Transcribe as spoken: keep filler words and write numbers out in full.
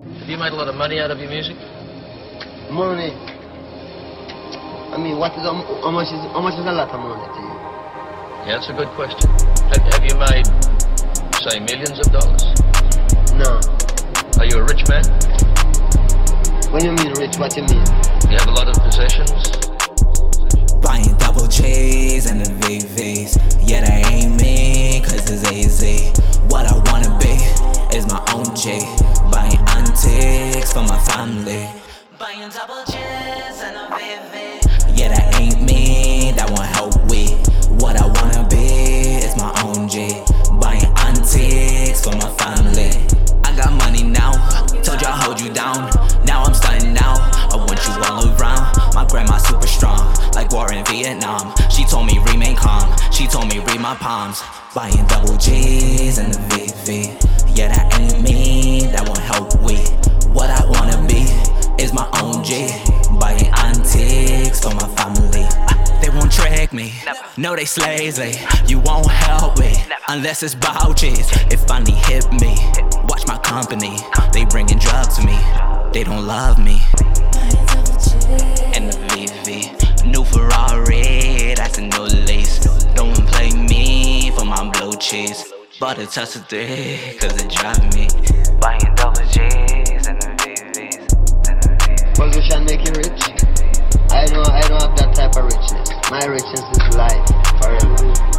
Have you made a lot of money out of your music? Money? I mean, what is, how much is, how much is a lot of money to you? Yeah, that's a good question. Have, have you made, say, millions of dollars? No. Are you a rich man? When you mean rich, what you mean? You have a lot of possessions? Buying double J's and the V V's. Yeah, that ain't me, cause it's A Z. What I wanna be is my own G. Buying antiques for my family. Buying double J's and a V V. Yeah, that ain't me, that won't help we. What I wanna be is my own G. Buying antiques for my family. I got money now, told you I'll hold you down. Now I'm starting out, I want you all around. My grandma super strong, like war in Vietnam. She told me remain calm, she told me read my palms. Buying double G's and the V V. Yeah, that ain't me, that won't help we. What I wanna be is my own G. Buying antiques for my family. They won't trick me, no they slazy. You won't help me, unless it's vouchers. It finally hit me, watch my company. They bringing drugs to me, they don't love me. And the V V, new Ferrari, that's a new lease. Don't play me for my blue cheese. But it touch the three, cause it drive me. Buying double G's and the V V's. Position make you rich? I don't, I don't have that type of richness. My richness is life, forever.